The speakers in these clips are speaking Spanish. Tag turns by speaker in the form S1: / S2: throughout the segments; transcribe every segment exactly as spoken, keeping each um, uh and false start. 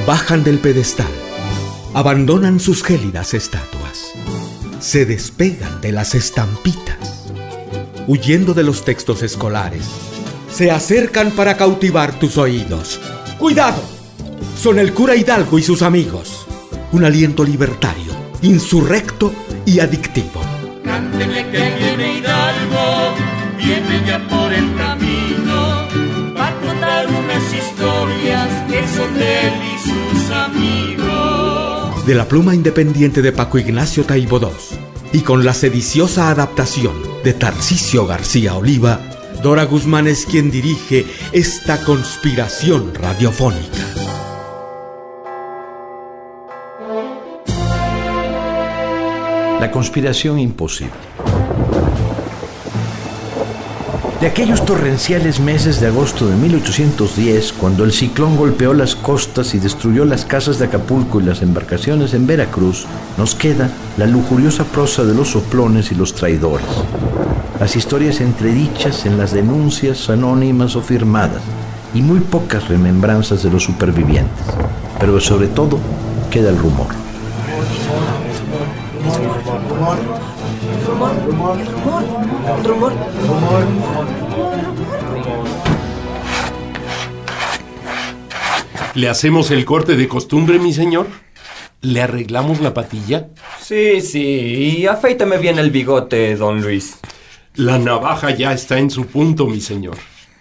S1: bajan del pedestal, abandonan sus gélidas estatuas, se despegan de las estampitas, huyendo de los textos escolares, se acercan para cautivar tus oídos. ¡Cuidado! Son el cura Hidalgo y sus amigos. Un aliento libertario, insurrecto y adictivo.
S2: Cánteme que viene Hidalgo, viene ya por el camino, va a contar unas historias que son de él y sus amigos.
S1: De la pluma independiente de Paco Ignacio Taibo segundo y con la sediciosa adaptación de Tarcisio García Oliva, Dora Guzmán es quien dirige esta conspiración radiofónica.
S3: La conspiración imposible. De aquellos torrenciales meses de agosto de mil ochocientos diez, cuando el ciclón golpeó las costas y destruyó las casas de Acapulco y las embarcaciones en Veracruz, nos queda la lujuriosa prosa de los soplones y los traidores. Las historias entredichas en las denuncias anónimas o firmadas, y muy pocas remembranzas de los supervivientes. Pero sobre todo queda el rumor.
S4: Rumor, rumor, rumor, rumor, rumor, rumor.
S5: ¿Le hacemos el corte de costumbre, mi señor? ¿Le arreglamos la patilla?
S6: Sí, sí, y afeítame bien el bigote, don Luis.
S5: La navaja ya está en su punto, mi señor.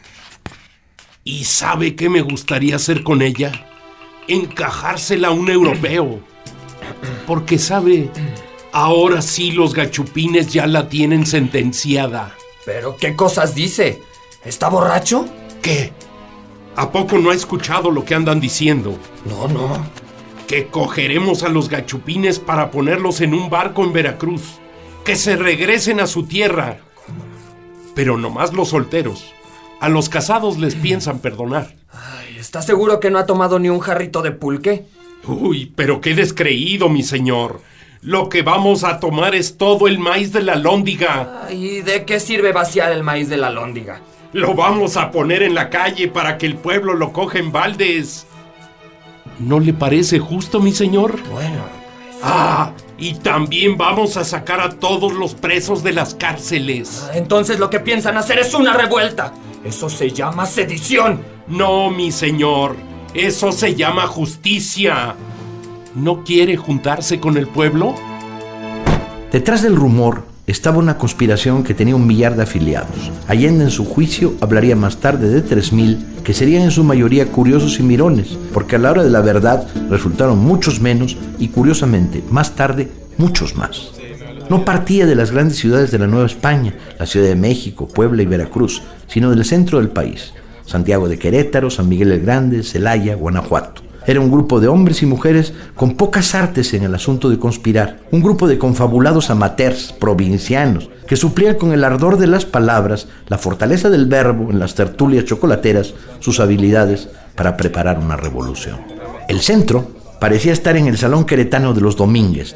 S5: ¿Y sabe qué me gustaría hacer con ella? Encajársela a un europeo. Porque, ¿sabe? Ahora sí los gachupines ya la tienen sentenciada.
S6: ¿Pero qué cosas dice? ¿Está borracho?
S5: ¿Qué? ¿A poco no ha escuchado lo que andan diciendo?
S6: No, no.
S5: Que cogeremos a los gachupines para ponerlos en un barco en Veracruz. Que se regresen a su tierra. Pero nomás los solteros. A los casados les piensan perdonar.
S6: Ay, ¿está seguro que no ha tomado ni un jarrito de pulque?
S5: Uy, pero qué descreído, mi señor. Lo que vamos a tomar es todo el maíz de la lóndiga.
S6: ¿Y de qué sirve vaciar el maíz de la lóndiga?
S5: Lo vamos a poner en la calle para que el pueblo lo coja en baldes. ¿No le parece justo, mi señor?
S6: Bueno.
S5: Pues... Ah, y también vamos a sacar a todos los presos de las cárceles.
S6: Entonces lo que piensan hacer es una revuelta. Eso se llama sedición.
S5: No, mi señor. Eso se llama justicia. ¿No quiere juntarse con el pueblo?
S3: Detrás del rumor estaba una conspiración que tenía un millar de afiliados. Allende en su juicio hablaría más tarde de tres mil, que serían en su mayoría curiosos y mirones, porque a la hora de la verdad resultaron muchos menos y, curiosamente, más tarde, muchos más. No partía de las grandes ciudades de la Nueva España, la Ciudad de México, Puebla y Veracruz, sino del centro del país, Santiago de Querétaro, San Miguel el Grande, Celaya, Guanajuato. Era un grupo de hombres y mujeres con pocas artes en el asunto de conspirar, un grupo de confabulados amateurs, provincianos, que suplían con el ardor de las palabras, la fortaleza del verbo en las tertulias chocolateras, sus habilidades para preparar una revolución. El centro parecía estar en el Salón Queretano de los Domínguez.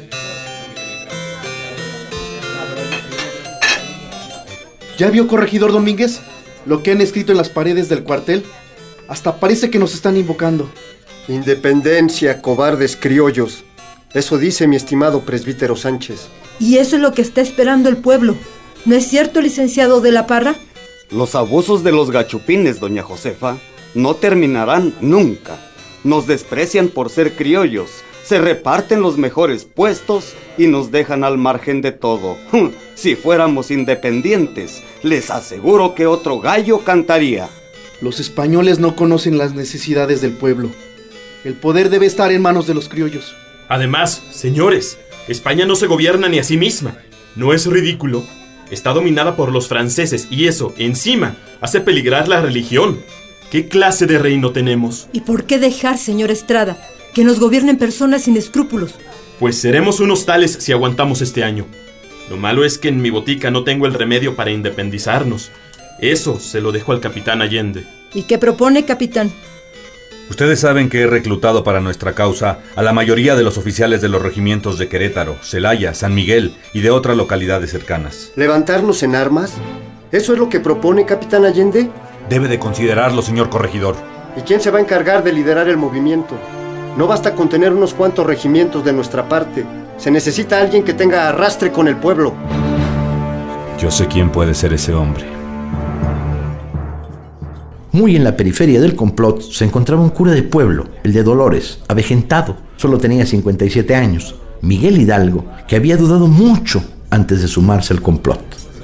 S7: ¿Ya vio, corregidor Domínguez, lo que han escrito en las paredes del cuartel? Hasta parece que nos están invocando.
S8: Independencia, cobardes criollos. Eso dice mi estimado presbítero Sánchez.
S4: Y eso es lo que está esperando el pueblo. ¿No es cierto, licenciado de la Parra?
S9: Los abusos de los gachupines, doña Josefa, no terminarán nunca. Nos desprecian por ser criollos, se reparten los mejores puestos y nos dejan al margen de todo. Si fuéramos independientes, les aseguro que otro gallo cantaría.
S7: Los españoles no conocen las necesidades del pueblo. El poder debe estar en manos de los criollos.
S10: Además, señores, España no se gobierna ni a sí misma. ¿No es ridículo? Está dominada por los franceses y eso, encima, hace peligrar la religión. ¿Qué clase de reino tenemos?
S4: ¿Y por qué dejar, señor Estrada, que nos gobiernen personas sin escrúpulos?
S10: Pues seremos unos tales si aguantamos este año. Lo malo es que en mi botica no tengo el remedio para independizarnos. Eso se lo dejo al capitán Allende.
S4: ¿Y qué propone, capitán?
S11: Ustedes saben que he reclutado para nuestra causa a la mayoría de los oficiales de los regimientos de Querétaro, Celaya, San Miguel y de otras localidades cercanas.
S8: ¿Levantarnos en armas? ¿Eso es lo que propone, capitán Allende?
S11: Debe de considerarlo, señor corregidor.
S8: ¿Y quién se va a encargar de liderar el movimiento? No basta con tener unos cuantos regimientos de nuestra parte. Se necesita alguien que tenga arrastre con el pueblo.
S11: Yo sé quién puede ser ese hombre.
S3: Muy en la periferia del complot se encontraba un cura de pueblo, el de Dolores, avejentado. Solo tenía cincuenta y siete años. Miguel Hidalgo, que había dudado mucho antes de sumarse al complot.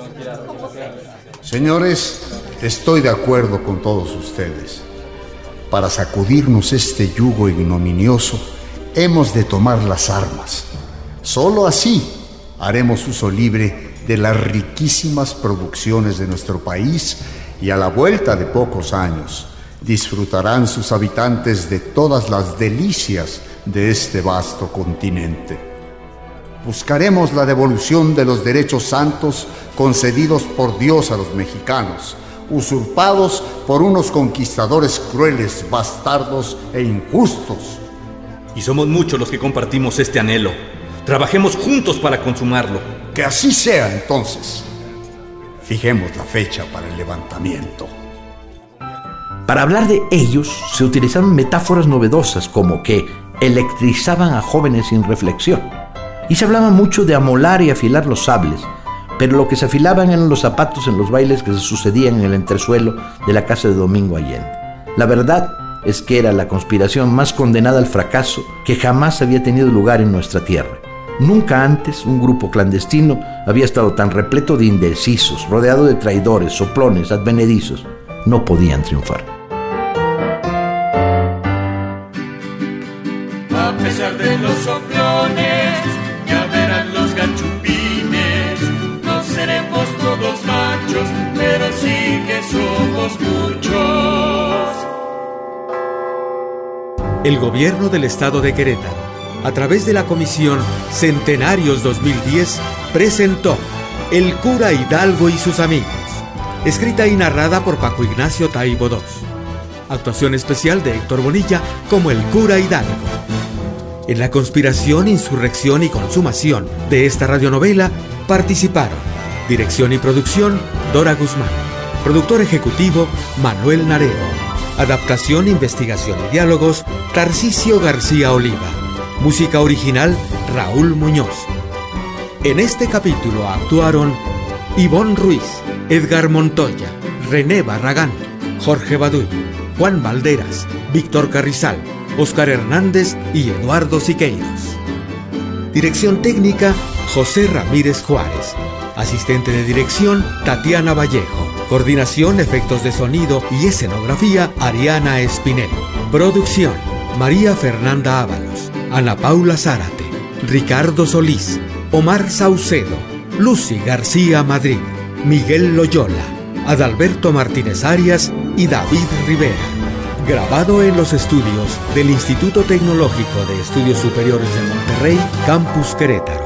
S12: Señores, estoy de acuerdo con todos ustedes. Para sacudirnos este yugo ignominioso, hemos de tomar las armas. Solo así haremos uso libre de las riquísimas producciones de nuestro país y a la vuelta de pocos años disfrutarán sus habitantes de todas las delicias de este vasto continente. Buscaremos la devolución de los derechos santos concedidos por Dios a los mexicanos, usurpados por unos conquistadores crueles, bastardos e injustos.
S11: Y somos muchos los que compartimos este anhelo. Trabajemos juntos para consumarlo.
S12: Que así sea, entonces. Fijemos la fecha para el levantamiento.
S3: Para hablar de ellos se utilizaron metáforas novedosas como que electrizaban a jóvenes sin reflexión. Y se hablaba mucho de amolar y afilar los sables, pero lo que se afilaban eran los zapatos en los bailes que se sucedían en el entresuelo de la casa de Domingo Allende. La verdad es que era la conspiración más condenada al fracaso que jamás había tenido lugar en nuestra tierra. Nunca antes un grupo clandestino había estado tan repleto de indecisos, rodeado de traidores, soplones, advenedizos. No podían triunfar.
S2: A pesar de los soplones, ya verán los gachupines. No seremos todos machos, pero sí que somos muchos.
S1: El gobierno del estado de Querétaro, a través de la comisión Centenarios dos mil diez, presentó El cura Hidalgo y sus amigos, escrita y narrada por Paco Ignacio Taibo segundo. Actuación especial de Héctor Bonilla como el cura Hidalgo. En la conspiración, insurrección y consumación de esta radionovela participaron dirección y producción Dora Guzmán, productor ejecutivo Manuel Nareo, adaptación, investigación y diálogos Tarcisio García Oliva, música original Raúl Muñoz. En este capítulo actuaron Ivonne Ruiz, Edgar Montoya, René Barragán, Jorge Baduy, Juan Valderas, Víctor Carrizal, Óscar Hernández y Eduardo Siqueiros. Dirección técnica José Ramírez Juárez. Asistente de dirección Tatiana Vallejo. Coordinación, efectos de sonido y escenografía Ariana Espinel. Producción María Fernanda Ábalos, Ana Paula Zárate, Ricardo Solís, Omar Saucedo, Lucy García Madrid, Miguel Loyola, Adalberto Martínez Arias y David Rivera. Grabado en los estudios del Instituto Tecnológico de Estudios Superiores de Monterrey, Campus Querétaro.